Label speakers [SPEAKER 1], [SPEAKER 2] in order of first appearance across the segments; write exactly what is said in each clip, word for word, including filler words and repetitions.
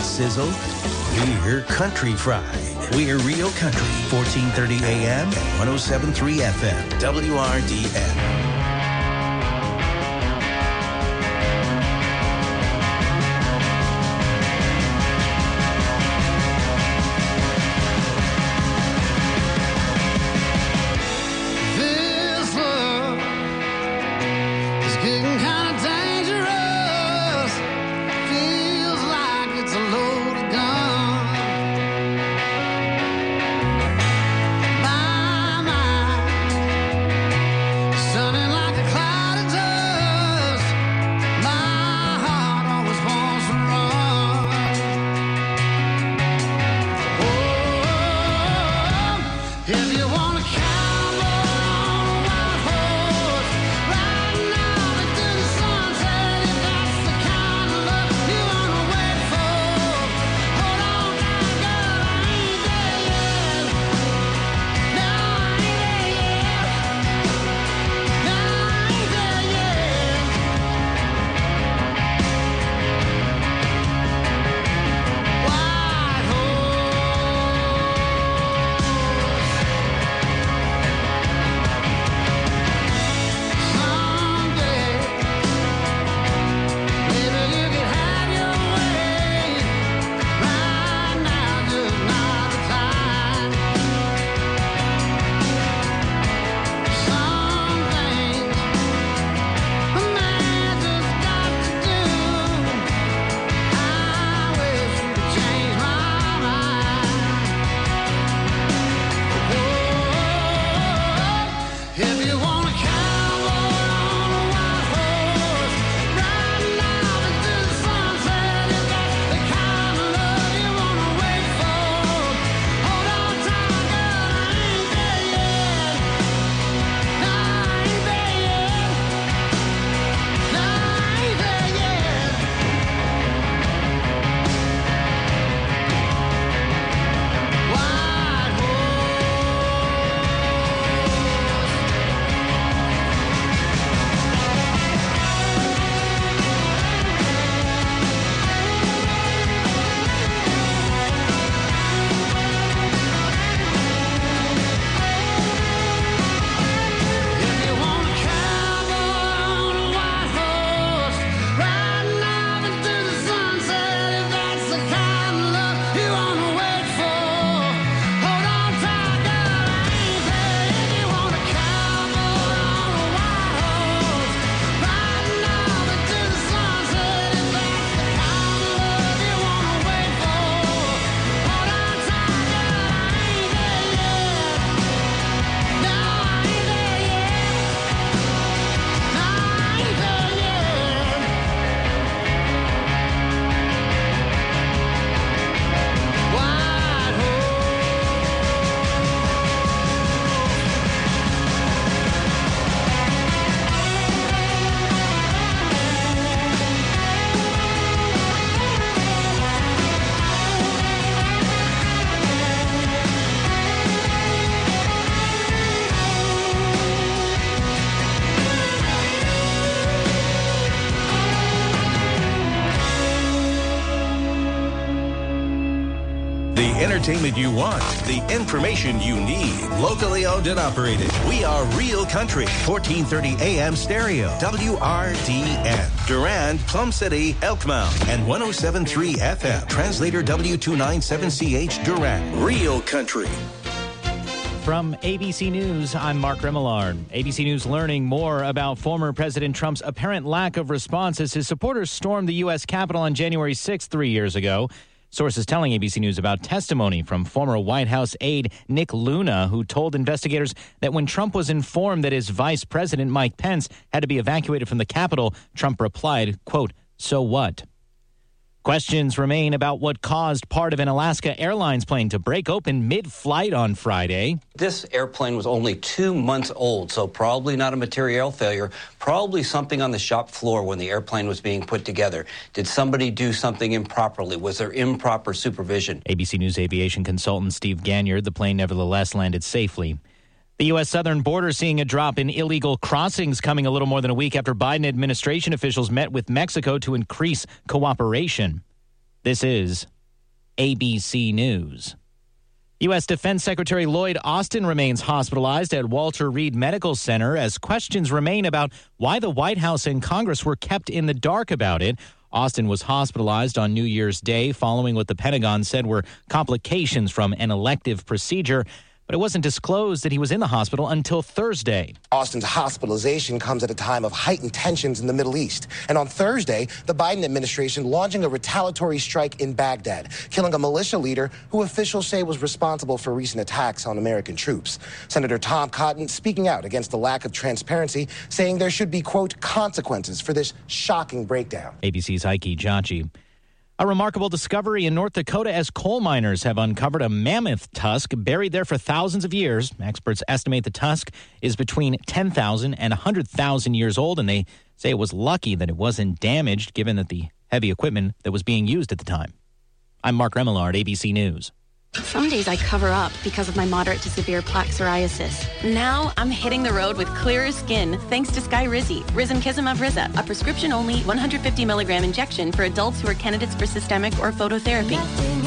[SPEAKER 1] sizzle. We're Country Fried. We're Real Country, fourteen thirty A M and one oh seven point three F M, W R D N.
[SPEAKER 2] Entertainment you want, the information you need. Locally owned and operated. We are Real Country, fourteen thirty A M stereo, W R D N. Durand, Plum City, Elkmount, and one oh seven point three F M. Translator W two ninety-seven C H, Durand. Real Country.
[SPEAKER 3] From A B C News, I'm Mark Remillard. A B C News learning more about former President Trump's apparent lack of response as his supporters stormed the U S Capitol on January sixth three years ago. Sources telling A B C News about testimony from former White House aide Nick Luna, who told investigators that when Trump was informed that his vice president, Mike Pence, had to be evacuated from the Capitol, Trump replied, quote, "So what?" Questions remain about what caused part of an Alaska Airlines plane to break open mid-flight on Friday.
[SPEAKER 4] This airplane was only two months old, so probably not a material failure, probably something on the shop floor when the airplane was being put together. Did somebody do something improperly? Was there improper supervision?
[SPEAKER 3] A B C News aviation consultant Steve Ganyard, the plane nevertheless landed safely. The U S southern border seeing a drop in illegal crossings coming a little more than a week after Biden administration officials met with Mexico to increase cooperation. This is A B C News. U S. Defense Secretary Lloyd Austin remains hospitalized at Walter Reed Medical Center as questions remain about why the White House and Congress were kept in the dark about it. Austin was hospitalized on New Year's Day following what the Pentagon said were complications from an elective procedure. But it wasn't disclosed that he was in the hospital until Thursday.
[SPEAKER 5] Austin's hospitalization comes at a time of heightened tensions in the Middle East. And on Thursday, the Biden administration launching a retaliatory strike in Baghdad, killing a militia leader who officials say was responsible for recent attacks on American troops. Senator Tom Cotton speaking out against the lack of transparency, saying there should be, quote, consequences for this shocking breakdown.
[SPEAKER 3] A B C's Heike Jachi. A remarkable discovery in North Dakota as coal miners have uncovered a mammoth tusk buried there for thousands of years. Experts estimate the tusk is between ten thousand and one hundred thousand years old, and they say it was lucky that it wasn't damaged given that the heavy equipment that was being used at the time. I'm Mark Remillard, A B C News.
[SPEAKER 6] Some days I cover up because of my moderate to severe plaque psoriasis. Now I'm hitting the road with clearer skin thanks to Skyrizi, Risankizumab Riza, a prescription-only one hundred fifty milligram injection for adults who are candidates for systemic or phototherapy.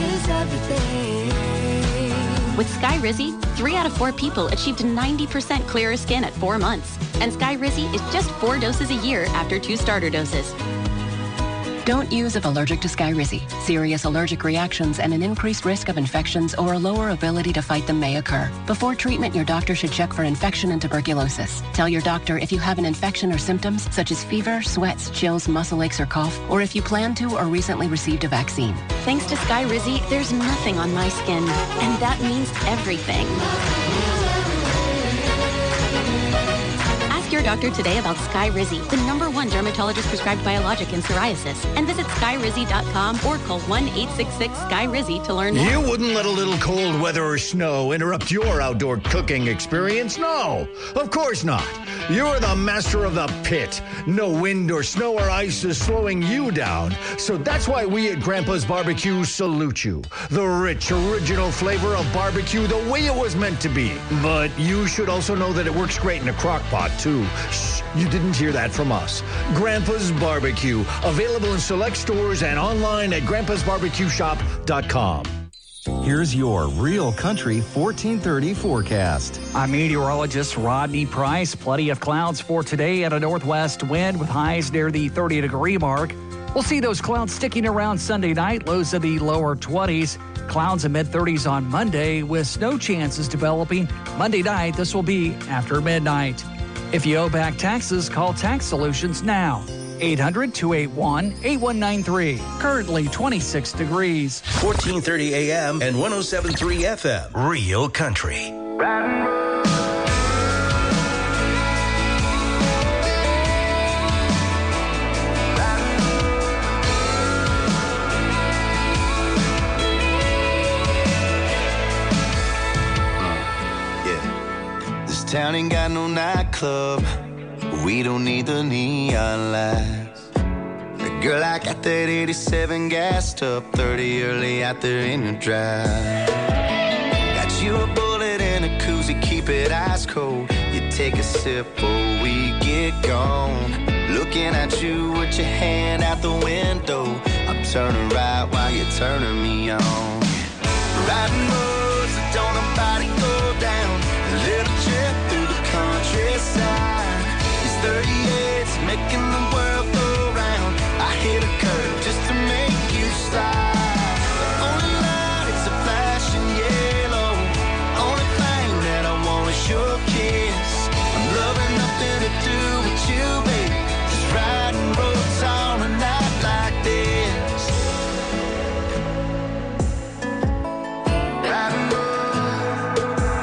[SPEAKER 6] With Skyrizi, three out of four people achieved ninety percent clearer skin at four months. And Skyrizi is just four doses a year after two starter doses.
[SPEAKER 7] Don't use if allergic to Skyrizi. Serious allergic reactions and an increased risk of infections or a lower ability to fight them may occur. Before treatment, your doctor should check for infection and tuberculosis. Tell your doctor if you have an infection or symptoms such as fever, sweats, chills, muscle aches, or cough, or if you plan to or recently received a vaccine.
[SPEAKER 6] Thanks to Skyrizi, there's nothing on my skin, and that means everything. Ask your doctor today about Skyrizi, the number one dermatologist-prescribed biologic in psoriasis, and visit skyrizi dot com or call one eight six six sky rizi to learn more.
[SPEAKER 8] You wouldn't let a little cold weather or snow interrupt your outdoor cooking experience? No, of course not. You're the master of the pit. No wind or snow or ice is slowing you down. So that's why we at Grandpa's Barbecue salute you. The rich, original flavor of barbecue the way it was meant to be. But you should also know that it works great in a crock pot, too. Shh, you didn't hear that from us. Grandpa's Barbecue, available in select stores and online at grandpas barbecue shop dot com.
[SPEAKER 9] Here's your Real Country fourteen thirty forecast.
[SPEAKER 10] I'm meteorologist Rodney Price. Plenty of clouds for today and a northwest wind with highs near the thirty degree mark. We'll see those clouds sticking around Sunday night, lows in the lower twenties. Clouds in mid-thirties on Monday with snow chances developing. Monday night, this will be after midnight. If you owe back taxes, call Tax Solutions now. eight hundred, two eight one, eight one nine three. Currently twenty-six degrees.
[SPEAKER 2] fourteen thirty A M and one oh seven point three F M. Real Country.
[SPEAKER 11] Yeah. This town ain't got no nightclub. We don't need the neon lights. Girl, I got that eighty-seven gassed up, thirty early out there in the drive. Got you a bullet and a koozie, keep it ice cold. You take a sip or we get gone. Looking at you with your hand out the window. I'm turning right while you're turning me on. Riding roads that don't nobody go down. A little trip through the countryside. thirty-eight's making the world go round. I hit a curve just to make you slide. The only light is a flashing yellow. Only thing that I want is your kiss. I'm loving nothing to do with you, baby. Just riding roads on a night like this. Riding roads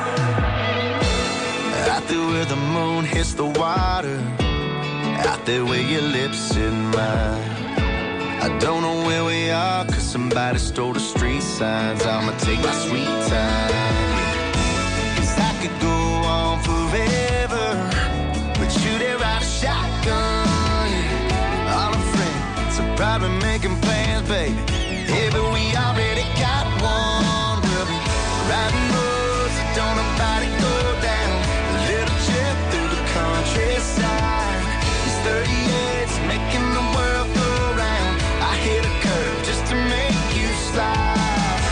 [SPEAKER 11] out there where the moon hits the water. Out there where your lips in mine. I don't know where we are, cause somebody stole the street signs. I'ma take my sweet time. Cause I could go on forever, but you there ride a shotgun. All our friends are probably making plans, baby. Hey, but we already got one. We'll be riding roads that don't nobody go down. A little trip through the countryside. thirty-eight's making the world go round. I hit a curve just to make you slide.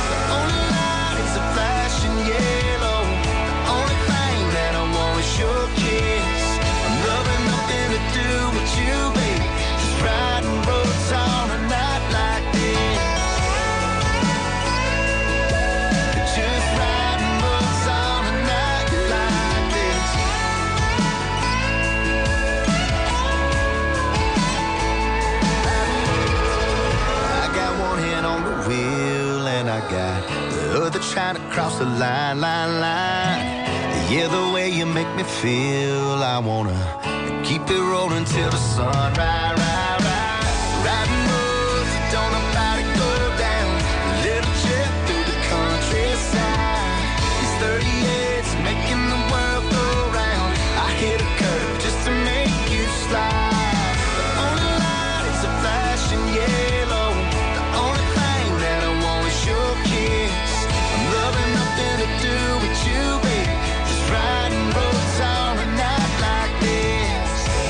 [SPEAKER 11] wheel, and I got the other trying to cross the line, line, line. Yeah, the way you make me feel, I wanna keep it rolling till the sun, ride, ride, ride. Riding roads that don't nobody go down. A little trip through the countryside. These thirty-eights making the world go round. I hit a curve just to make you slide. The only light is a flashing yellow. The only thing that I want is your kiss. I'm loving nothing to do with you, baby. Just riding roads on a night like this.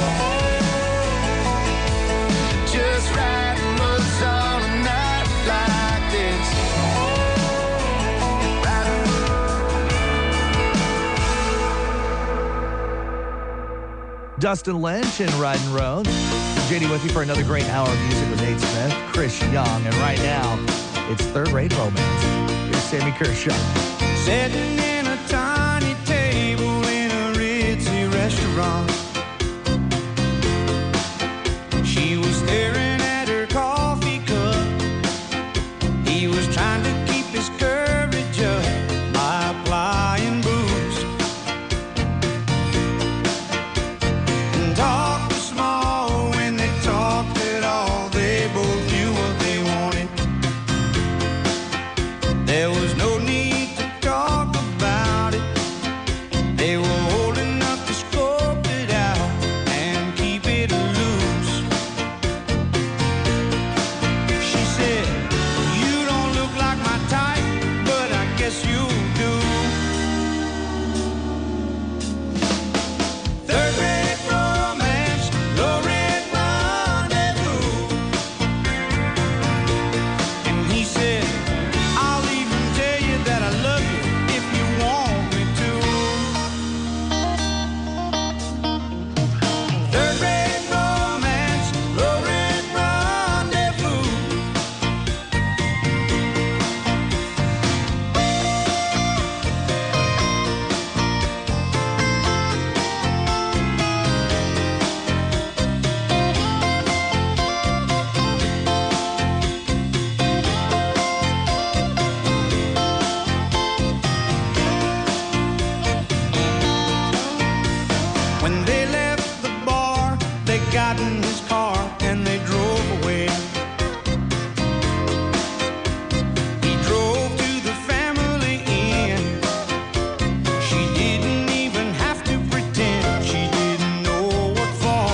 [SPEAKER 11] Just riding roads on a night like this. Riding
[SPEAKER 12] Dustin Lynch and Riding Roads. J D with you for another great hour of music with Nate Smith, Chris Young, and right now it's Third Rate Romance. Here's Sammy Kershaw.
[SPEAKER 13] Sitting in a tiny table in a ritzy restaurant. She was staring at her coffee cup. He was trying to keep his courage up by applying booze. And talk was small when they talked at all. They both knew what they wanted. There was no need to talk about it. They were old enough to scope it out and keep it loose. She said, you don't look like my type, but I guess you do. Third rate romance, low rent rendezvous. And he said, I'll even tell you that I love you if you want me to. Third rate romance, low rent rendezvous. When they left the bar, they got in his car and they drove away. He drove to the family inn. She didn't even have to pretend she didn't know what for.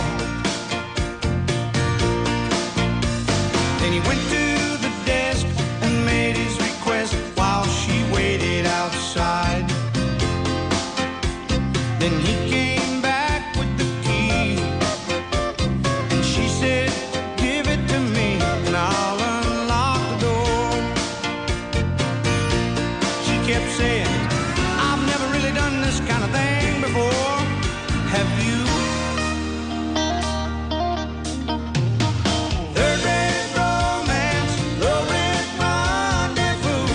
[SPEAKER 13] Then he went to the desk and made his request while she waited outside. Then he came back with the key, and she said, give it to me and I'll unlock the door. She kept saying, I've never really done this kind of thing before. Have you? Third rate romance, low rent rendezvous.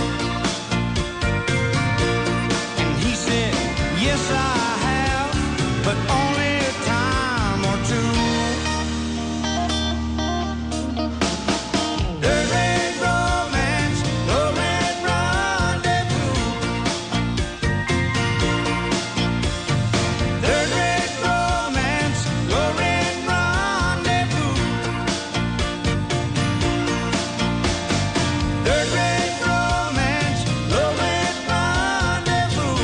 [SPEAKER 13] And he said, yes, I have, but only a time or two. Third rate romance, low rent rendezvous. Third rate romance, low rent rendezvous. Third rate romance, low rent rendezvous.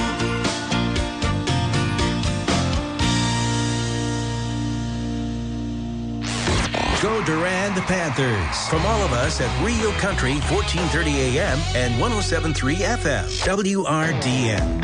[SPEAKER 1] Go Durand Panthers. From all of us at Real Country, fourteen thirty A M and one oh seven point three F M, W R D N.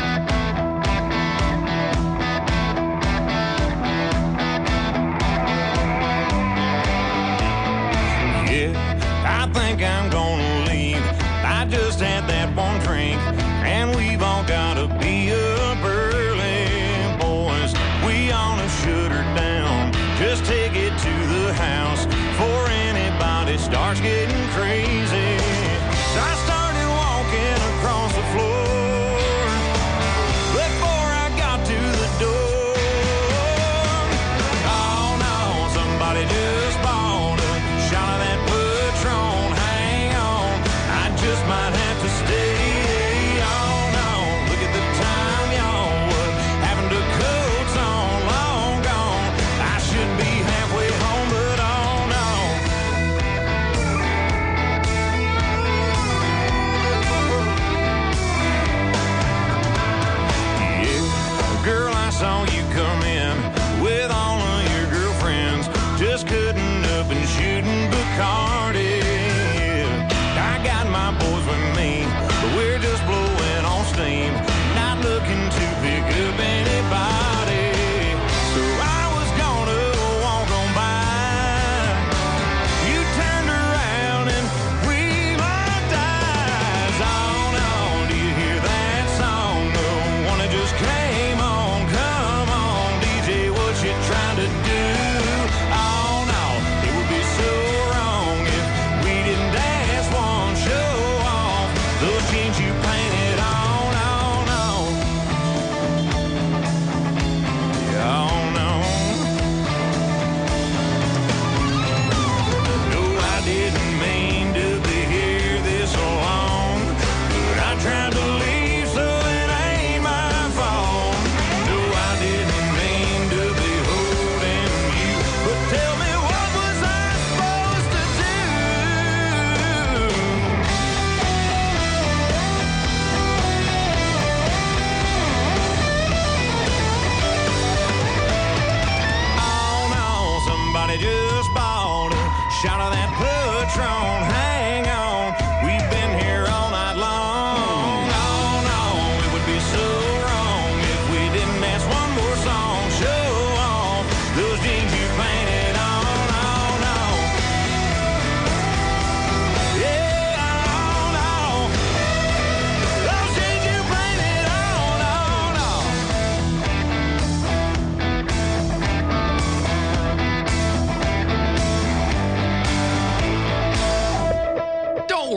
[SPEAKER 13] Yeah, I think I'm gonna leave. I just had that one drink, and we've all gotta be up early, boys. We ought to shut her down. Just take it to the house before anybody starts getting crazy. So I started walking across the floor before I got to the door. Oh no, somebody just bought a shot of that Patron. Hang on, I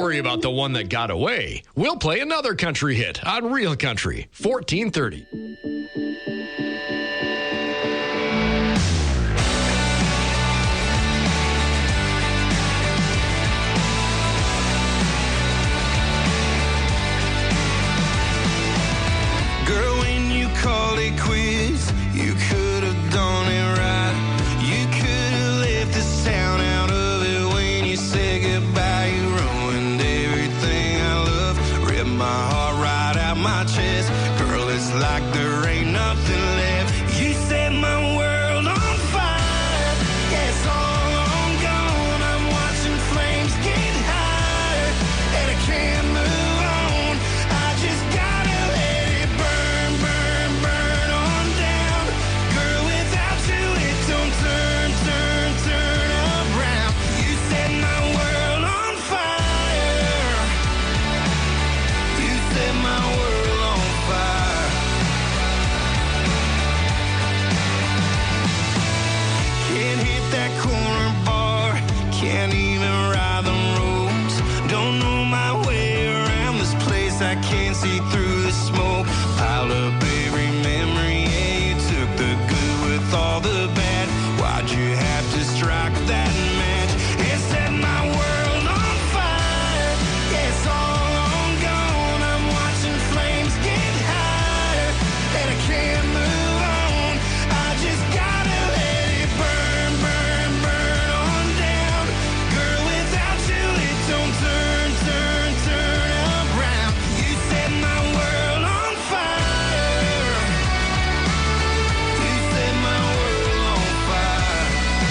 [SPEAKER 14] worry about the one that got away. We'll play another country hit on Real Country, fourteen thirty.
[SPEAKER 11] Girl, when you called it quits, you could have done it right. You could have left this town out of it when you said goodbye. You ruined everything I love, ripped my heart right out my chest. Girl, it's like there ain't nothing left. You set my world on fire. Yeah, it's all on gone. I'm watching flames get higher, and I can't move on. I just gotta let it burn, burn, burn on down. Girl, without you, it don't turn, turn, turn around. You set my world on fire. You set my world on fire. Can't hit that corner bar, can't even ride the roads. Don't know my way around this place, I can't see through the smoke. Piled up every memory, yeah, you took the good with all the bad. Why'd you have to strike that match? It set my world on fire. Yeah, it's all on gone. I'm watching flames get higher, and I can't move on. I just gotta let it burn, burn, burn on down. Girl, without you, it don't turn, turn, turn around. You set my world on fire. You set my world on fire.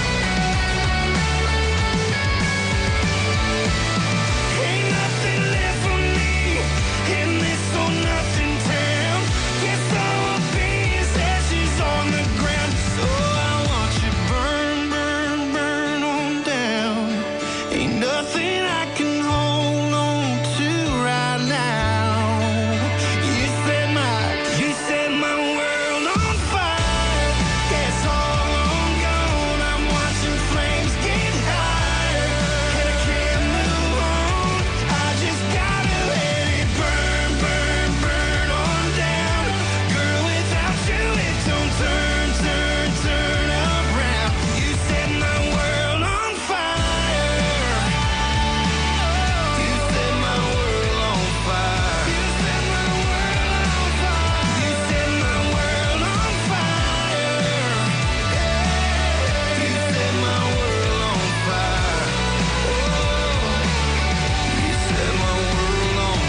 [SPEAKER 11] Ain't nothing left for me in this old nothing town. Guess all I'll be is ashes on the ground. So I want you burn, burn, burn on down. Ain't nothing I can hold on to right now. You set my, you set my world on fire. Yeah, it's all on gone. I'm watching flames get higher, and I can't move on. I just gotta let it burn, burn, burn on down. Girl, without you, it don't turn, turn, turn around. You set my world on fire. You set my world on fire. You set my world on fire. You set my world on fire. You set my world on fire. You set my world on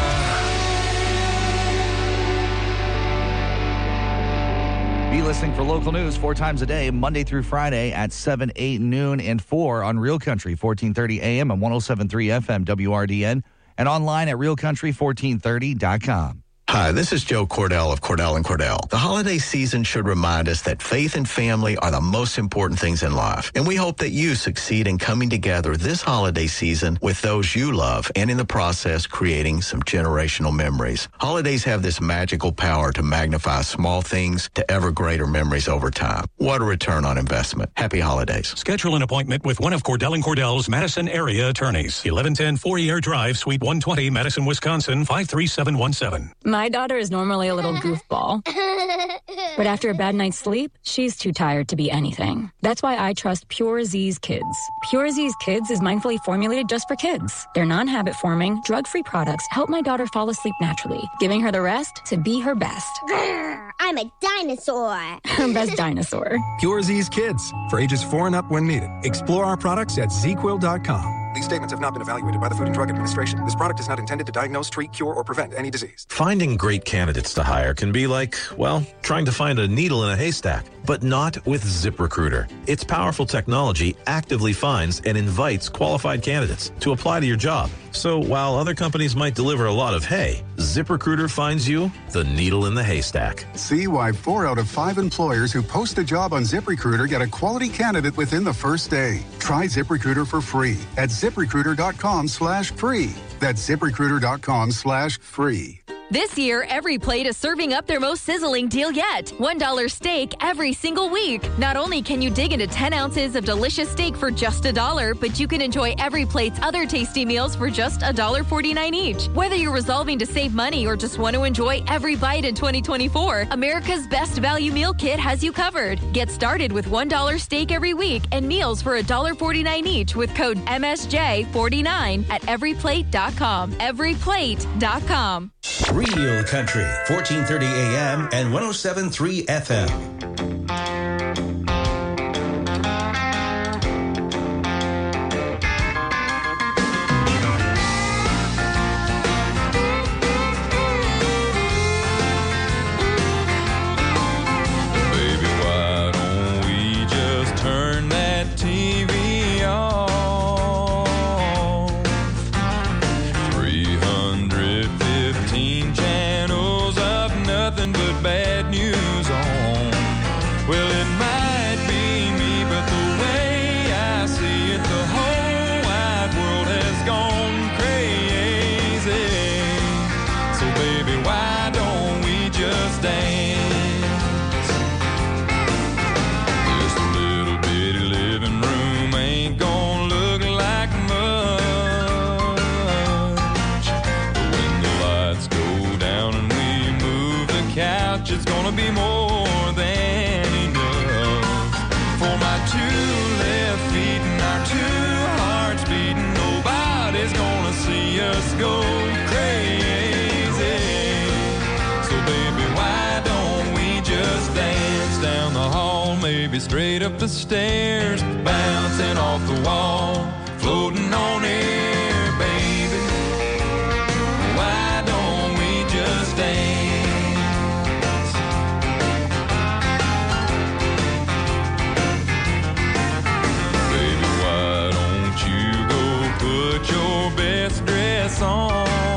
[SPEAKER 11] fire.
[SPEAKER 12] Be listening for local news four times a day, Monday through Friday at seven, eight, noon, and four on Real Country, fourteen thirty A M and one oh seven point three F M W R D N, and online at real country fourteen thirty dot com.
[SPEAKER 15] Hi, this is Joe Cordell of Cordell and Cordell. The holiday season should remind us that faith and family are the most important things in life. And we hope that you succeed in coming together this holiday season with those you love and in the process creating some generational memories. Holidays have this magical power to magnify small things to ever greater memories over time. What a return on investment. Happy holidays.
[SPEAKER 16] Schedule an appointment with one of Cordell and Cordell's Madison area attorneys. eleven ten Fourier Drive, Suite one twenty, Madison, Wisconsin, five three seven one seven.
[SPEAKER 17] My daughter is normally a little goofball, but after a bad night's sleep, she's too tired to be anything. That's why I trust Pure Z's Kids. Pure Z's Kids is mindfully formulated just for kids. Their non-habit forming, drug-free products help my daughter fall asleep naturally, giving her the rest to be her best.
[SPEAKER 18] I'm a dinosaur.
[SPEAKER 17] Her best dinosaur.
[SPEAKER 19] Pure Z's Kids, for ages four and up when needed. Explore our products at z quill dot com. These statements have not been evaluated by the Food and Drug Administration. This product is not intended to diagnose, treat, cure, or prevent any disease.
[SPEAKER 20] Finding great candidates to hire can be like, well, trying to find a needle in a haystack, but not with ZipRecruiter. Its powerful technology actively finds and invites qualified candidates to apply to your job. So while other companies might deliver a lot of hay, ZipRecruiter finds you the needle in the haystack.
[SPEAKER 21] See why four out of five employers who post a job on ZipRecruiter get a quality candidate within the first day. Try ZipRecruiter for free at ZipRecruiter dot com slash free. That's ZipRecruiter dot com slash free.
[SPEAKER 4] This year, Every Plate is serving up their most sizzling deal yet. one dollar steak every single week. Not only can you dig into ten ounces of delicious steak for just a dollar, but you can enjoy Every Plate's other tasty meals for just one dollar and forty-nine cents each. Whether you're resolving to save money or just want to enjoy every bite in twenty twenty-four, America's Best Value Meal Kit has you covered. Get started with one dollar steak every week and meals for one dollar and forty-nine cents each with code M S J forty-nine at every plate dot com. every plate dot com.
[SPEAKER 1] Real Country, fourteen thirty A M and one oh seven point three F M.
[SPEAKER 22] It's gonna be more than enough for my two left feet and our two hearts beating. Nobody's gonna see us go crazy. So baby, why don't we just dance down the hall, maybe straight up the stairs, bouncing off the wall, floating on air, baby. Why don't we just dance? Put your best dress on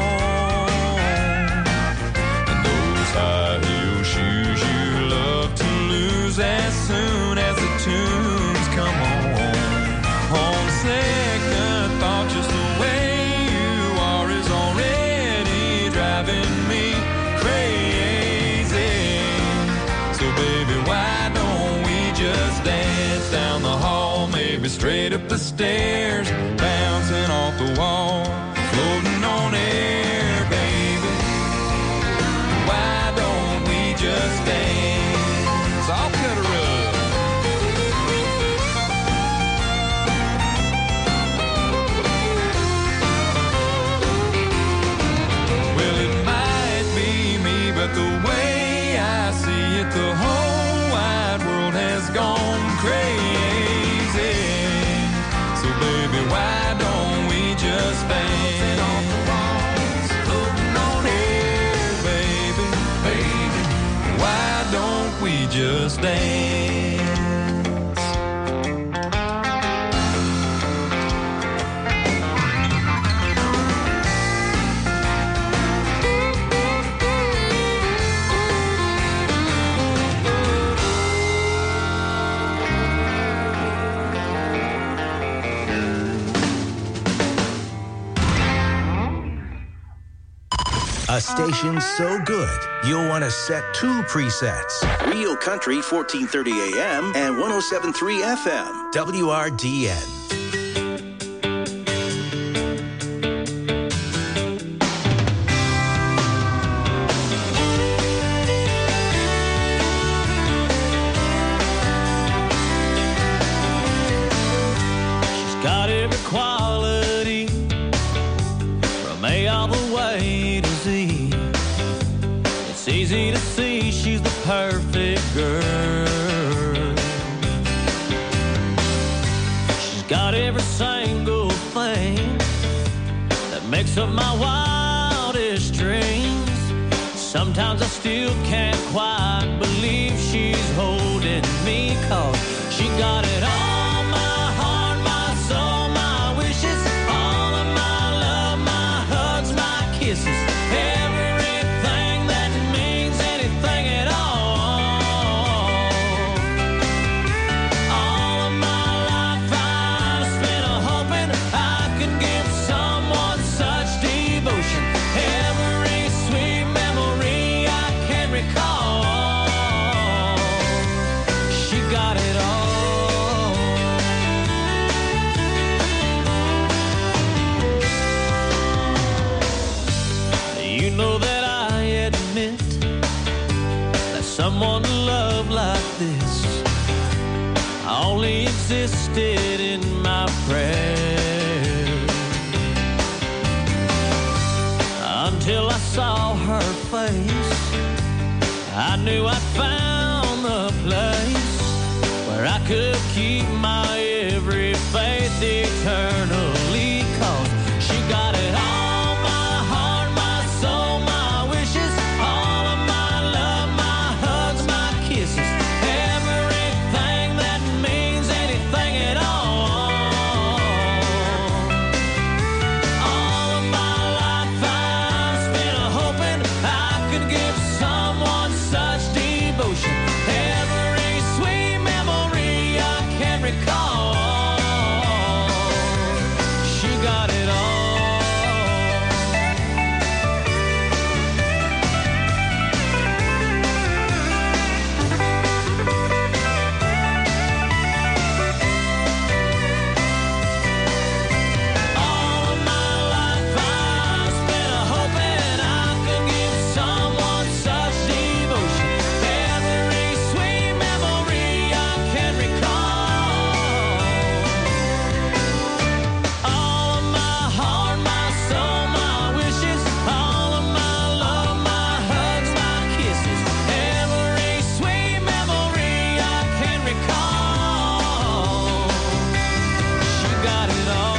[SPEAKER 22] and those high heel shoes you love to lose as soon as the tunes come on. On second thought, just the way you are is already driving me crazy. So baby, why don't we just dance down the hall, maybe straight up the stairs, bouncing off the wall, floating on air, baby. Why don't we just dance? I'll cut a rug. Well, it might be me, but the way I see it, the whole wide world has gone crazy. So baby, why don't we just dance off the walls, floating on air, baby, baby. Why don't we just dance?
[SPEAKER 1] A station so good, you'll want to set two presets. Real Country, fourteen thirty A M and one oh seven point three F M, W R D N.
[SPEAKER 23] She's got every quality from A all the way to Z. It's easy to see she's the perfect girl. She's got every single thing that makes up my wildest dreams. Sometimes I still can't quite believe she's holding me, 'cause she got it all. My heart, my soul, my wishes, all of my love, my hugs, my kisses, everything that means anything at all. All of my life I spent a hoping I could give someone such devotion. Every sweet lifted in my prayer. Until I saw her face, I knew I'd found the place where I could keep my every faith eternally. Cause she got it all, my heart, my soul, my wishes, all of my love, my hugs, my kisses, everything that means anything at all. All of my life I've spent hoping I could give someone such devotion. Every sweet memory I can recall. She got it all. All of my life I've spent hoping I could give someone such devotion. Every sweet memory I can recall. All of my heart, my soul, my wishes, all of my love, my hugs, my kisses, every sweet memory I can recall. She got it all.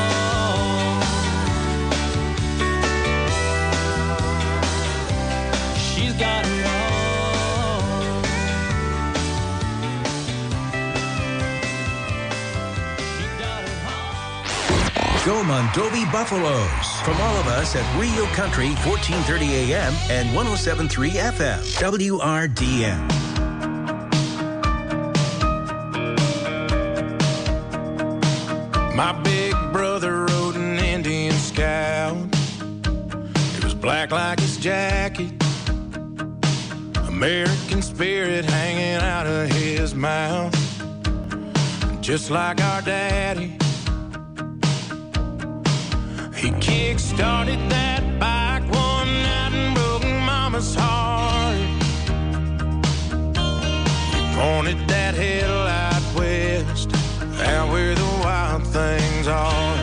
[SPEAKER 23] She's got it all.
[SPEAKER 1] Go Mondovi Buffaloes. From all of us at Rio Country, fourteen thirty A M and one oh seven point three F M, W R D N.
[SPEAKER 22] My big brother rode an Indian Scout. It was black like his jacket, American spirit hanging out of his mouth, just like our daddy. He kick-started that bike one night and broke Mama's heart. He pointed that headlight west, out where the wild things are.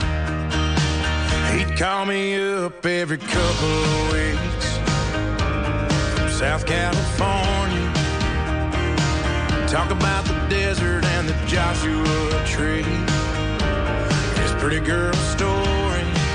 [SPEAKER 22] He'd call me up every couple of weeks from South California, talk about the desert and the Joshua tree, his pretty girl stories,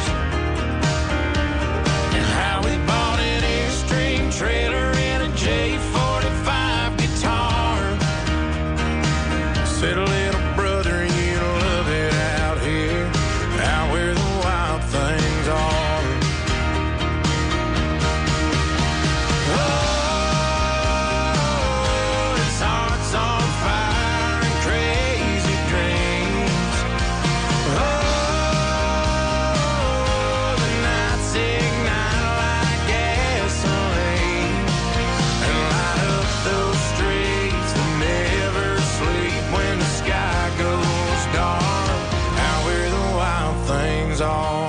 [SPEAKER 22] and how he bought an Airstream trailer and a J forty-five guitar. Said, little brother, you'll love it out here, out where the wild things are. Oh, his heart's on fire and crazy dreams. Oh, the nights ignite like gasoline and light up those streets that never sleep when the sky goes dark, out where the wild things are.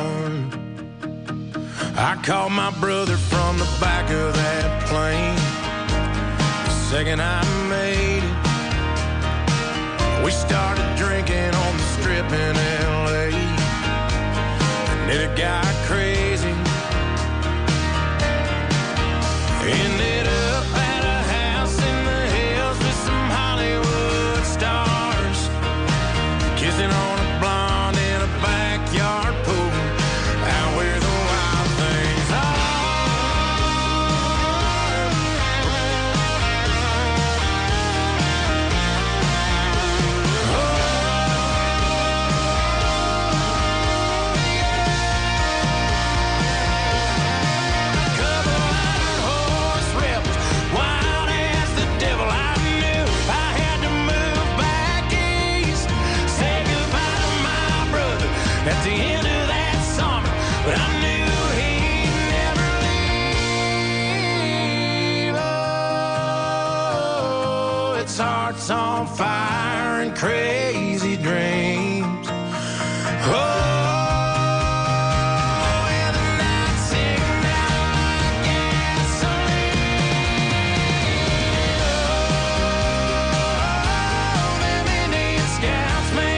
[SPEAKER 22] I called my brother from the back of that plane the second I made it. We started drinking on the strip in L A, and then it got crazy. Ended up at a house in the hills with some Hollywood stars, kissing on a blonde in a backyard pool, out where the wild things are. Couple hundred horse rebels, wild as the devil. I knew I had to move back east, say goodbye to my brother at the end of that summer, but I knew he'd never leave. Oh, its heart's on fire and crazy dreams. Oh, and the nights ignite like gasoline. Oh, them Indian Scouts, man.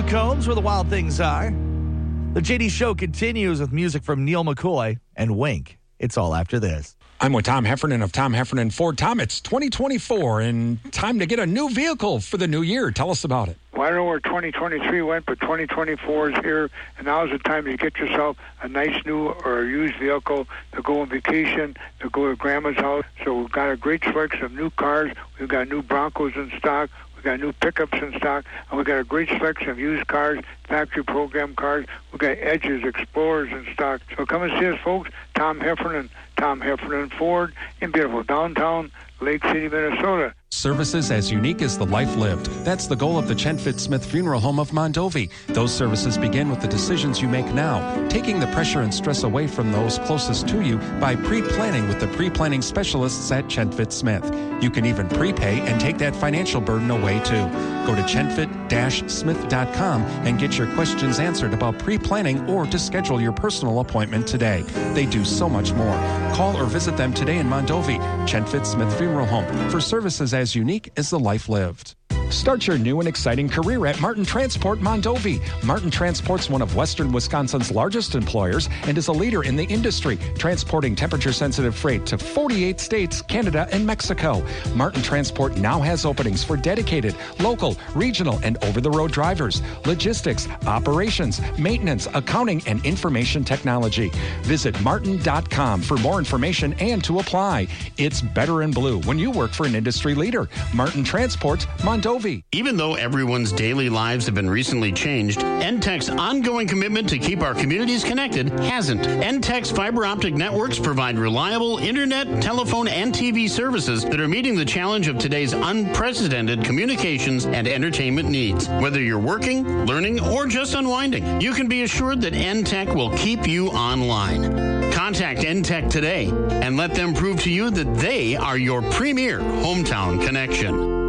[SPEAKER 12] Combs, where the wild things are. The J D Show continues with music from Neil McCoy and Wink. It's all after this.
[SPEAKER 3] I'm with Tom Heffernan of Tom Heffernan Ford. Tom, it's twenty twenty-four and time to get a new vehicle for the new year. Tell us about it.
[SPEAKER 5] Well, I don't know where twenty twenty-three went, but twenty twenty-four is here, and now's the time to get yourself a nice new or used vehicle to go on vacation, to go to grandma's house. So we've got a great selection of new cars. We've got new Broncos in stock. We've got new pickups in stock, and we've got a great selection of used cars, factory program cars. We've got Edges, Explorers in stock. So come and see us, folks. Tom Heffernan, Tom Heffernan Ford in beautiful downtown Lake City, Minnesota.
[SPEAKER 3] Services as unique as the life lived. That's the goal of the Chenfit Smith Funeral Home of Mondovi. Those services begin with the decisions you make now, taking the pressure and stress away from those closest to you by pre-planning with the pre-planning specialists at Chenfit Smith. You can even prepay and take that financial burden away too. Go to chenfit dash smith dot com and get your questions answered about pre-planning or to schedule your personal appointment today. They do so much more. Call or visit them today in Mondovi. Chenfit Smith Funeral Home for services as unique as the life lived. Start your new and exciting career at Martin Transport Mondovi. Martin Transport's one of Western Wisconsin's largest employers and is a leader in the industry, transporting temperature-sensitive freight to forty-eight states, Canada, and Mexico. Martin Transport now has openings for dedicated, local, regional, and over-the-road drivers, logistics, operations, maintenance, accounting, and information technology. Visit martin dot com for more information and to apply. It's better in blue when you work for an industry leader. Martin Transport Mondovi.
[SPEAKER 7] Even though everyone's daily lives have been recently changed, N T E C's ongoing commitment to keep our communities connected hasn't. N T E C's fiber optic networks provide reliable internet, telephone, and T V services that are meeting the challenge of today's unprecedented communications and entertainment needs. Whether you're working, learning, or just unwinding, you can be assured that N T E C will keep you online. Contact N T E C today and let them prove to you that they are your premier hometown connection.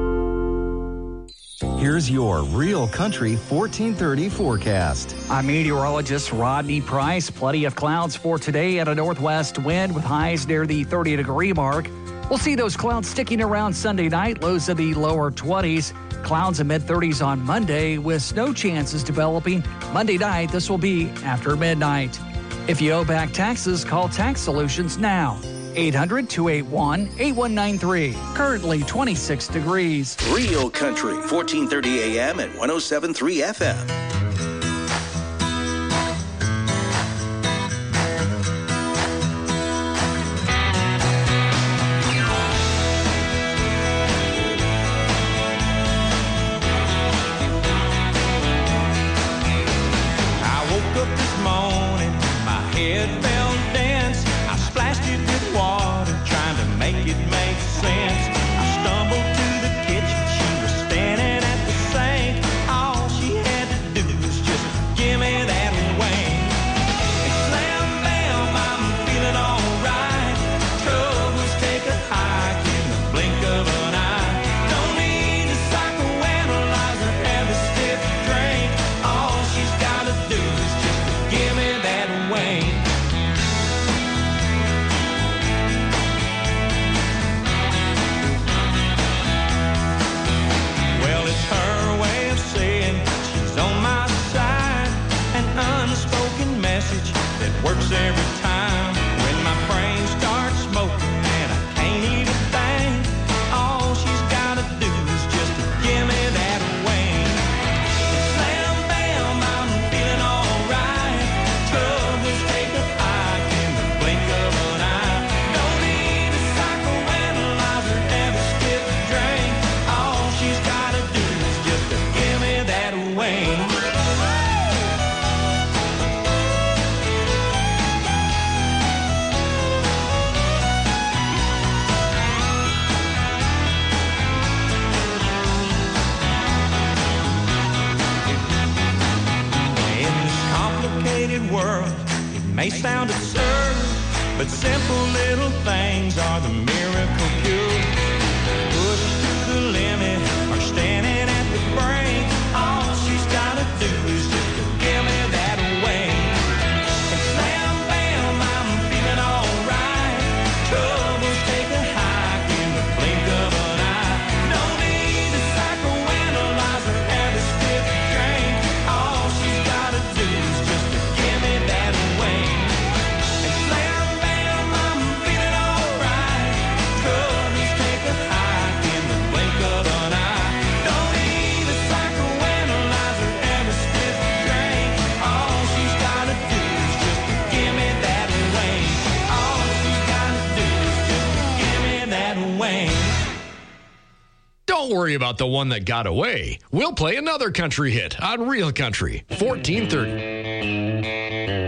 [SPEAKER 9] Here's your Real Country fourteen thirty forecast.
[SPEAKER 10] I'm meteorologist Rodney Price. Plenty of clouds for today and a northwest wind with highs near the thirty degree mark. We'll see those clouds sticking around Sunday night, lows of the lower twenties. Clouds in mid thirties on Monday with snow chances developing. Monday night, this will be after midnight. If you owe back taxes, call Tax Solutions now. eight hundred, two eight one, eight one nine three. Currently twenty-six degrees.
[SPEAKER 1] Real Country, fourteen thirty A M and one oh seven point three F M.
[SPEAKER 22] I woke up this morning, my head felt dense. I splashed it with water, trying to make it make sense. I stumbled to the kitchen, she was standing at the sink. All she had to do was just give me that wing. And slam, bam, I'm feeling alright. Troubles take a hike in the blink of an eye. Don't need to psychoanalyze or have a stiff drink. All she's gotta do is just give me that wing. Well, it's her way of saying she's on my side. An unspoken message that works every time. When my brain starts smoking and I can't eat a thing, all she's gotta do is just give me that wing. And slam, bam, I'm feeling alright. Troubles take a hike in the blink of an eye. Don't need a psychoanalyze or have a stiff drink. All she's gotta do is just to give me that wing. In this complicated world, it may sound absurd, but simple little things are the miracle cure. Pushed to the limit or standing at the brink, all she's gotta do is just to give me that wing. And slam, bam, I'm feeling alright. Troubles take a hike in the blink of an eye. No need to psychoanalyze or have a stiff drink.
[SPEAKER 14] Don't worry about the one that got away. We'll play another country hit on Real Country, fourteen thirty.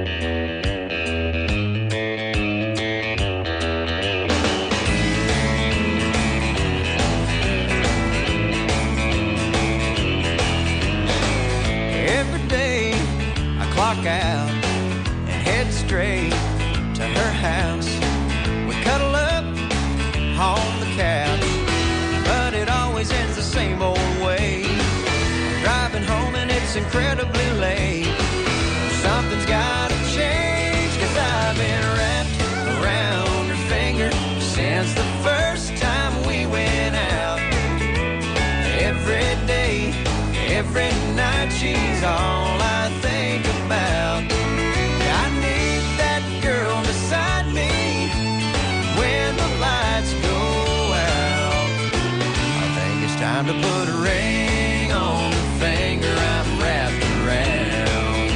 [SPEAKER 2] Clock out and head straight to her house. We cuddle up on the couch, but it always ends the same old way. Driving home and it's incredibly late. Something's gotta change, 'cause I've been wrapped around her finger since the first time we went out. Every day, every night, she's all I think about. I need that girl beside me when the lights go out. I think it's time to put a ring on the finger I'm wrapped around.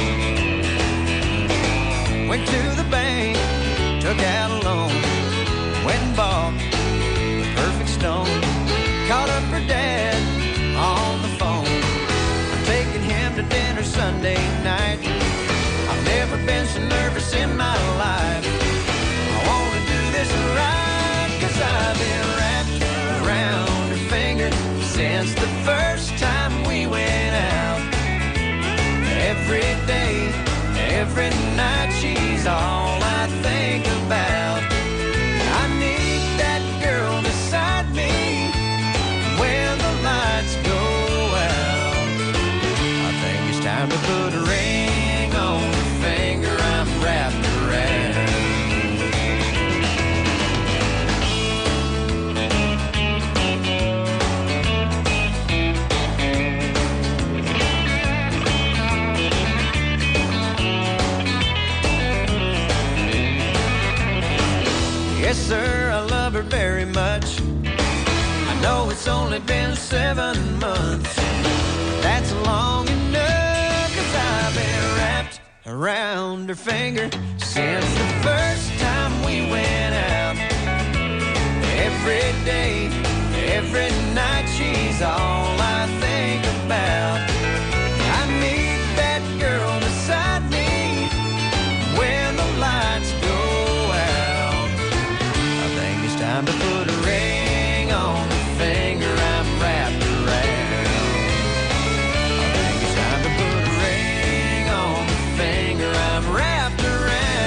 [SPEAKER 2] Went to the bank, took out a loan, went and bought the perfect stone. Called up her dad on the phone, taking him to dinner Sunday night. I've never been so nervous in my life. I want to do this right, 'cause I've been wrapped around her finger since the first time we went out. Every day, every night, she's all I think about. I need that girl beside me when the lights go out. I think it's time to put a ring on the finger I'm wrapped around. Yes, sir, I love her very much. I know it's only been seven months. That's long enough, 'cause I've been wrapped around her finger since the first time we went out. Every day, every night, she's all I think about. I need that girl beside me when the lights go out. I think it's time to put a ring on the finger I'm wrapped around. I think it's time to put a ring on the finger I'm wrapped around.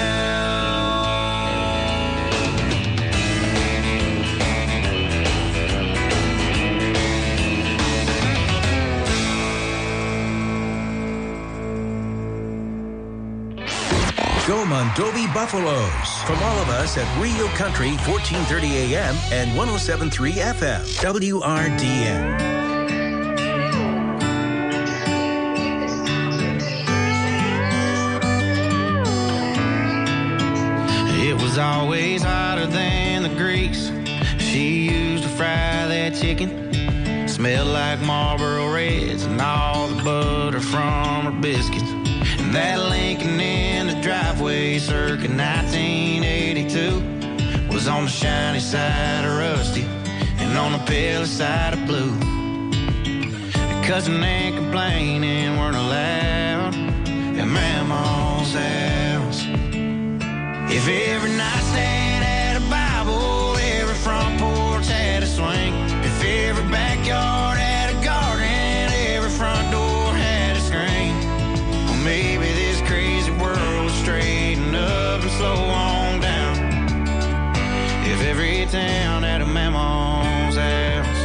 [SPEAKER 1] Go Mondovi Buffaloes. From all of us at Rio Country, fourteen thirty A M and one oh seven point three F M, W R D N.
[SPEAKER 2] It was always hotter than the grease she used to fry that chicken. Smelled like Marlboro Reds and all the butter from her biscuits. And that Lincoln in the driveway circa nineteen eighty-two was on the shiny side of rusty and on the pale side of blue. Cousin and complaining weren't allowed at Mama's house. If every nightstand had a Bible, every front porch had a swing. If every backyard had a garden, every front door had a screen. Well, maybe this crazy world would straighten up and slow on down if every town had a Mama's house.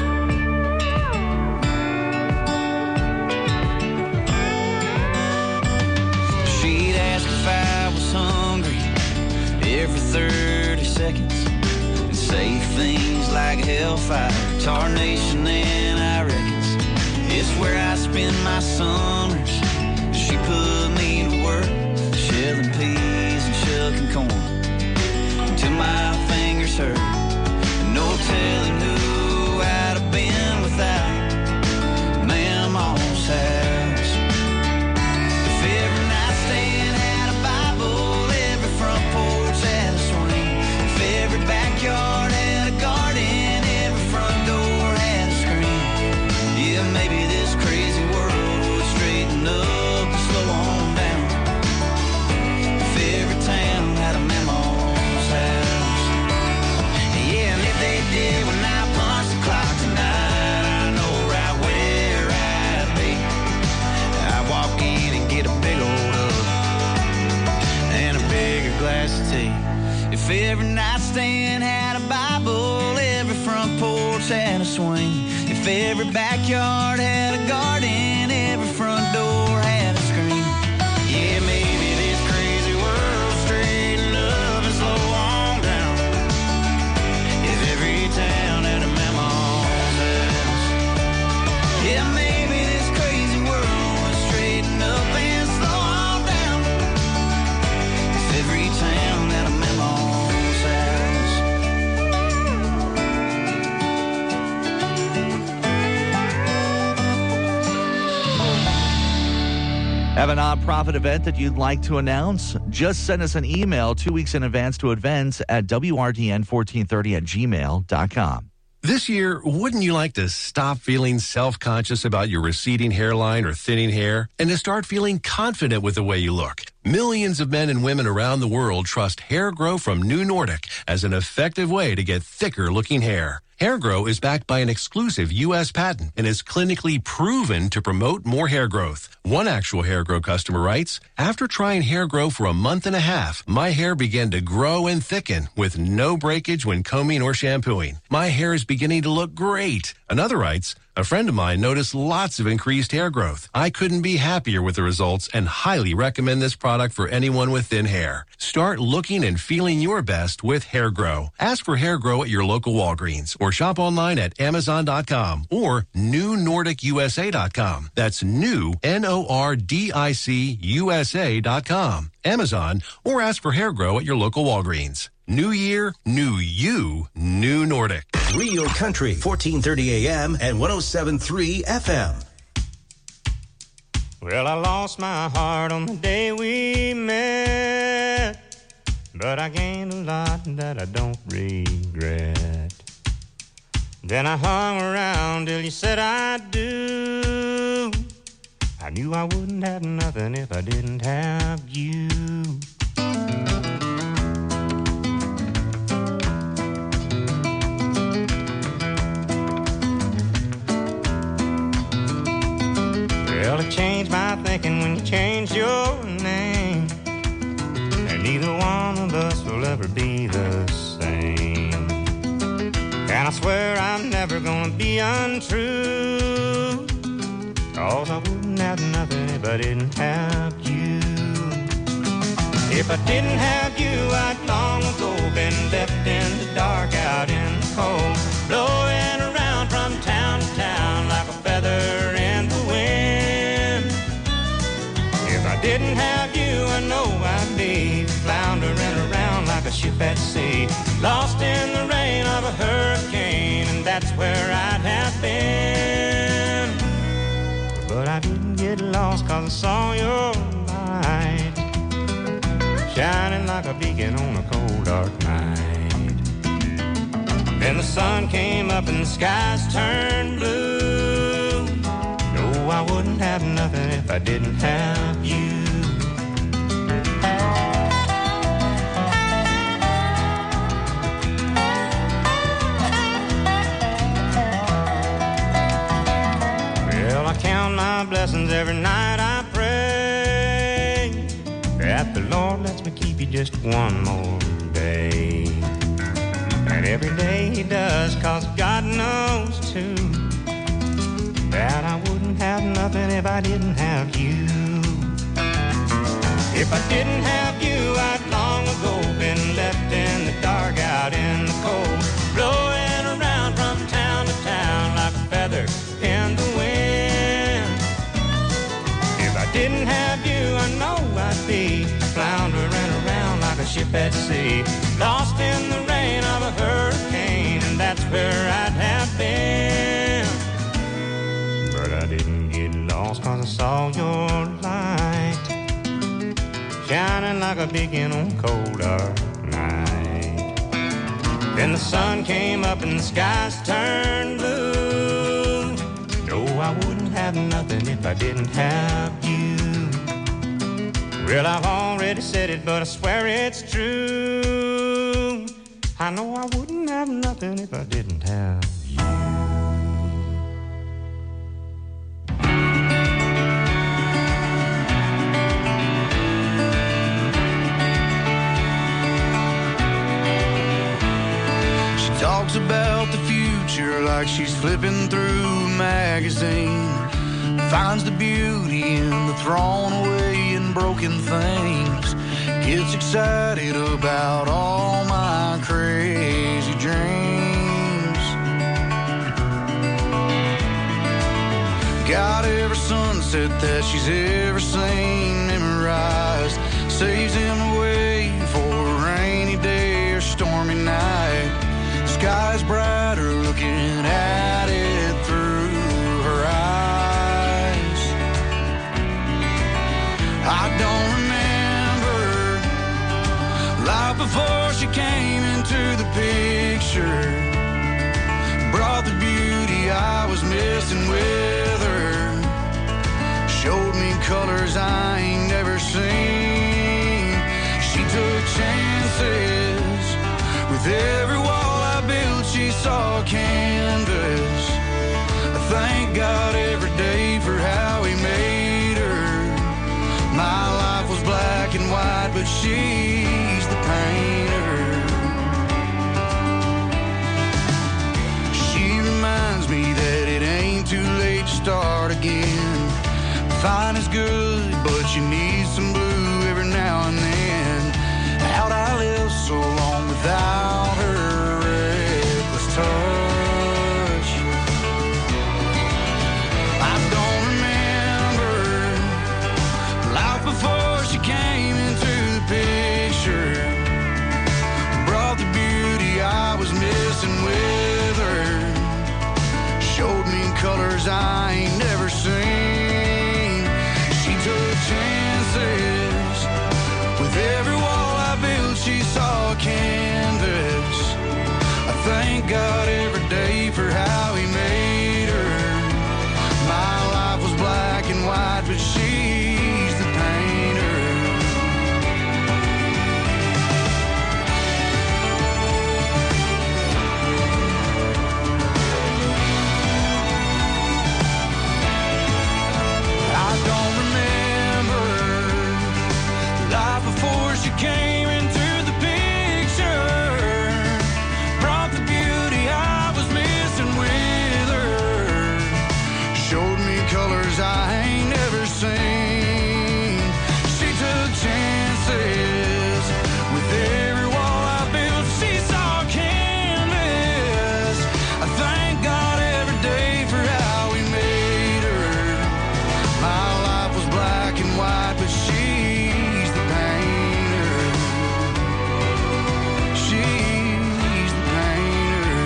[SPEAKER 2] She'd ask if I was hungry every thirty seconds and say things like hellfire, tarnation, and I reckons it's where I spend my summers. She put me to work shelling peas and shucking corn until my fingers hurt. No telling who I'd have been without Mama's house. If every nightstand had a Bible, every front porch had a swing. If every backyard had a garden, every front door had a screen. iced tea. If every nightstand had a Bible, every front porch had a swing. If every backyard had a garden, every front door had a screen. Yeah, maybe this crazy world straightened up and slow on down. If every town had a mamma's house. Yeah, maybe this crazy world was straightened up and slow on down. If every town had a mamma's house.
[SPEAKER 12] Have a nonprofit event that you'd like to announce? Just send us an email two weeks in advance to events at W R D N fourteen thirty at gmail dot com.
[SPEAKER 6] This year, wouldn't you like to stop feeling self-conscious about your receding hairline or thinning hair and to start feeling confident with the way you look? Millions of men and women around the world trust Hair Grow from New Nordic as an effective way to get thicker-looking hair. Hair Grow is backed by an exclusive U S patent and is clinically proven to promote more hair growth. One actual Hair Grow customer writes, "After trying Hair Grow for a month and a half, my hair began to grow and thicken with no breakage when combing or shampooing. My hair is beginning to look great." Another writes, "A friend of mine noticed lots of increased hair growth. I couldn't be happier with the results and highly recommend this product for anyone with thin hair." Start looking and feeling your best with Hair Grow. Ask for Hair Grow at your local Walgreens or shop online at amazon dot com or new nordic u s a dot com. That's new, N O R D I C U S A dot com. Amazon, or ask for Hair Grow at your local Walgreens. New year, new you, new Nordic.
[SPEAKER 1] Real Country, fourteen thirty A M and one oh seven point three F M.
[SPEAKER 22] Well, I lost my heart on the day we met, but I gained a lot that I don't regret. Then I hung around till you said I do. I knew I wouldn't have nothing if I didn't have you. Well, it changed my thinking when you changed your name, and neither one of us will ever be the same. And I swear I'm never gonna be untrue, 'cause I wouldn't have nothing if I didn't have you. If I didn't have you, I'd long ago been left in the dark, out in the cold, blowing around from town to town like a feather in the wind. If I didn't have you, I know I'd be floundering around like a ship at sea, lost in the rain of a hurricane, and that's where I'd have been. But I didn't get lost 'cause I saw your light shining like a beacon on a cold dark night. Then the sun came up and the skies turned blue. No, I wouldn't have nothing if I didn't have you. Well, I count my blessings every night I pray that the Lord lets me keep you just one more day. And every day he does, 'cause God knows too that I wouldn't have nothing if I didn't have you. If I didn't have you, I'd long ago been left in the dark, out in the cold, blowing around from town to town like a feather in the wind. If I didn't have you, I know I'd be floundering around like a ship at sea, lost in the rain of a hurricane, and that's where I'd have been. But I didn't get lost 'cause I saw your light shining like a beacon on a cold dark night. Then the sun came up and the skies turned blue. No, I wouldn't have nothing if I didn't have you. Well, I've already said it, but I swear it's true. I know I wouldn't have nothing if I didn't have you. talks about the future like she's flipping through a magazine. Finds the beauty in the thrown away and broken things. Gets excited about all my crazy dreams. Got every sunset that she's ever seen memorized. Saves him away for a rainy day or stormy night. The sky's brighter looking at it through her eyes. I don't remember life before she came into the picture. Brought the beauty I was missing with her. Showed me colors I ain't never seen. She took chances. With every wall I built, she saw canvas. I thank God every day for how he made her. My life was black and white, but she's the painter. She reminds me that it ain't too late to start again. Fine is good, but you need some blue every now and then. How'd I live so long without her reckless touch? I don't remember life before she came into the picture. Brought the beauty I was missing with her. Showed me colors I ain't never seen. She took chances. With every wall I built, she saw canvas. I thank God every day for how he made her. My life was black and white, but she's the painter. I don't remember life before she came into the picture. Brought the beauty I was missing with her. Showed me colors I ain't never seen. She took chances. With every wall I built, she saw canvas. I thank God every day for how he made her. My life was black and white, but she's the painter. She's the painter.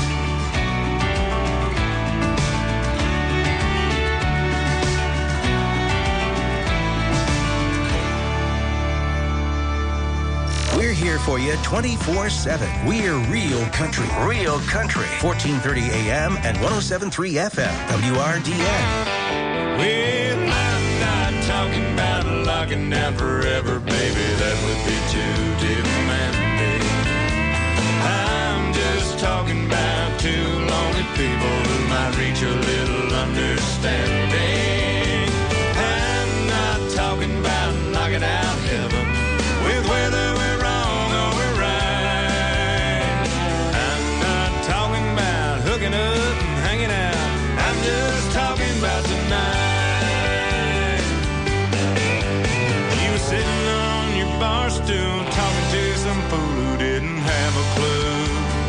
[SPEAKER 1] We're here for you twenty-four seven. We're Real Country. Real Country. fourteen thirty A M and one oh seven point three F M. W R D N.
[SPEAKER 22] Well, I'm not talking about locking down forever, baby. That would be too demanding. I'm just talking about two lonely people who might reach a little understanding. I'm not talking about knocking out heaven with whether we're wrong or we're right. I'm not talking about hooking up and hanging out. I'm just talking about tonight. You were sitting on your bar stool talking to some fool who didn't have a clue.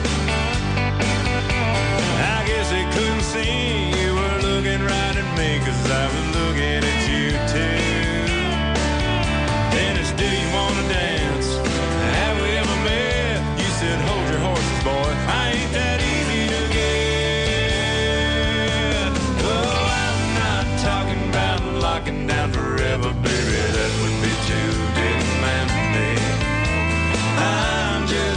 [SPEAKER 22] I guess they couldn't see you were looking right at me, 'cause I was looking at you too. Dennis, do you wanna dance? Have we ever met? You said hold your horses, boy. I ain't that easy to get. Oh, I'm not talking about locking down forever, baby. That would be too demanding. I'm just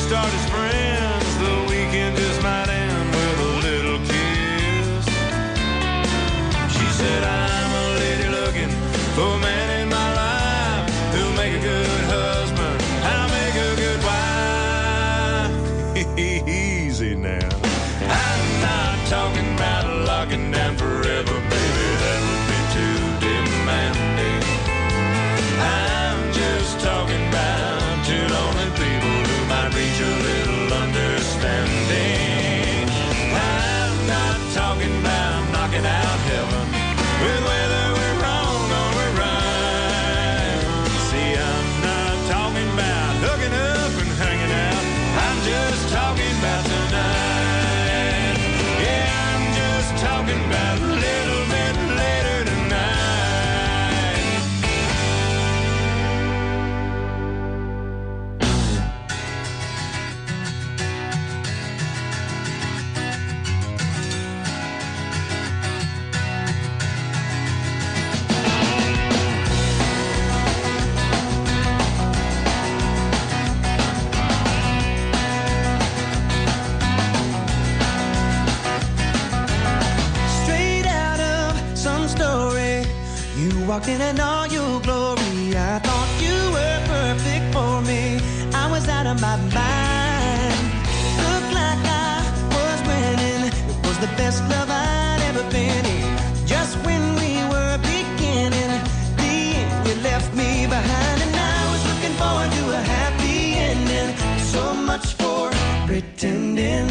[SPEAKER 22] start as friends, the weekend just might end with a little kiss. She said, I'm a lady looking for a man in my life who'll make a good husband, I'll make a good wife. Easy now. I'm not talking about locking down forever, baby, that would be too demanding. I'm just talking about two lonely people who might reach a little understanding. I'm not talking about knocking out heaven with whether we're wrong or we're right. See, I'm not talking about hooking up and hanging out. I'm just talking about tonight. Yeah, I'm just talking about a little bit later tonight.
[SPEAKER 2] Straight out of some story, you walked in in all your glory. I thought you were perfect for me. I was out of my mind. Looked like I was winning. It was the best love I'd ever been in. Just when we were beginning, the end you left me behind, and I was looking forward to a happy ending. So much for pretending.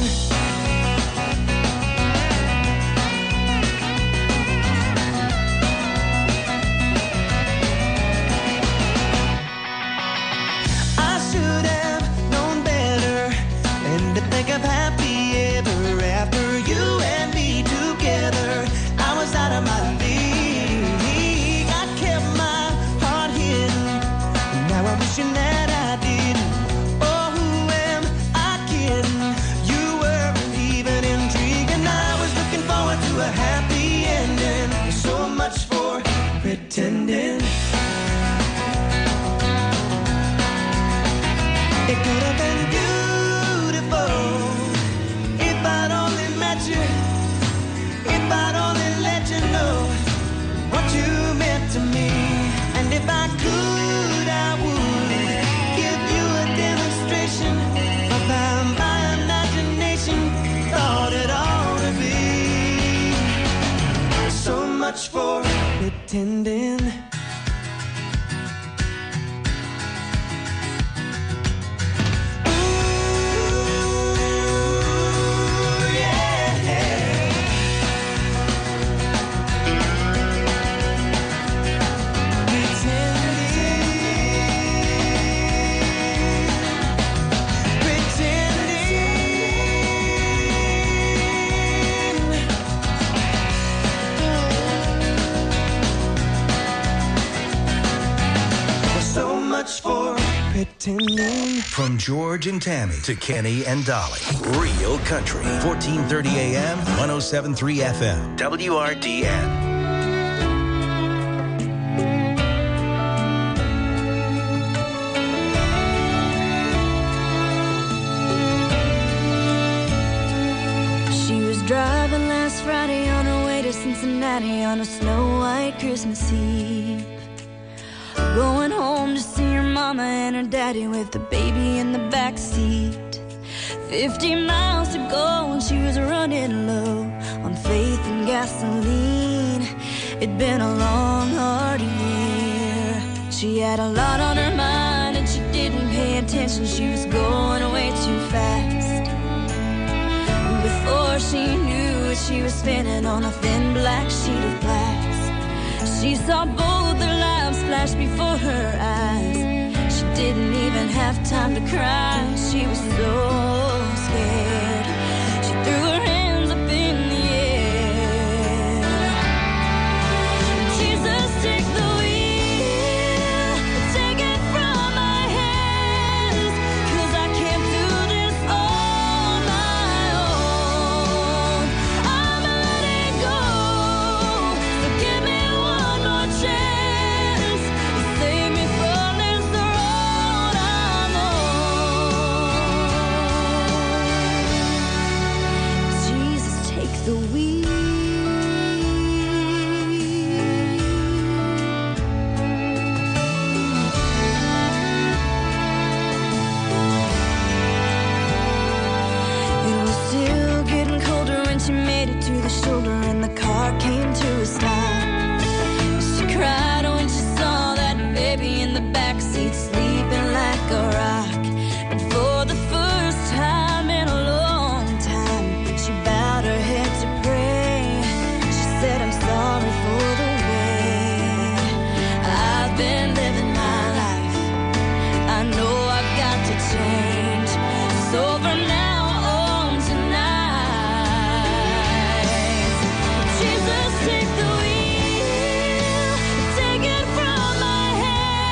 [SPEAKER 2] I should have known better and to think of happy ever after you and me together. I was out of my league. I kept my heart hidden. Now I'm wishing that I didn't. Oh, who am I kidding? You weren't even intrigued, and I was looking forward to a happy ending. So much for pretending. It could have been beautiful if I'd only met you, if I'd only let you know what you meant to me. And if I could, I would give you a demonstration of how my imagination thought it ought to be. So much for pretending. So much for pretending.
[SPEAKER 1] From George and Tammy to Kenny and Dolly. Real Country. fourteen thirty A M, one oh seven point three F M. W R D N.
[SPEAKER 8] Driving last Friday on her way to Cincinnati on a snow-white Christmas Eve. Going home to see her mama and her daddy with the baby in the back seat. Fifty miles to go and she was running low on faith and gasoline. It'd been a long, hard year. She had a lot on her mind and she didn't pay attention. She was going way too fast. Before she knew it, she was spinning on a thin black sheet of glass. She saw both their lives flash before her eyes. She didn't even have time to cry. She was so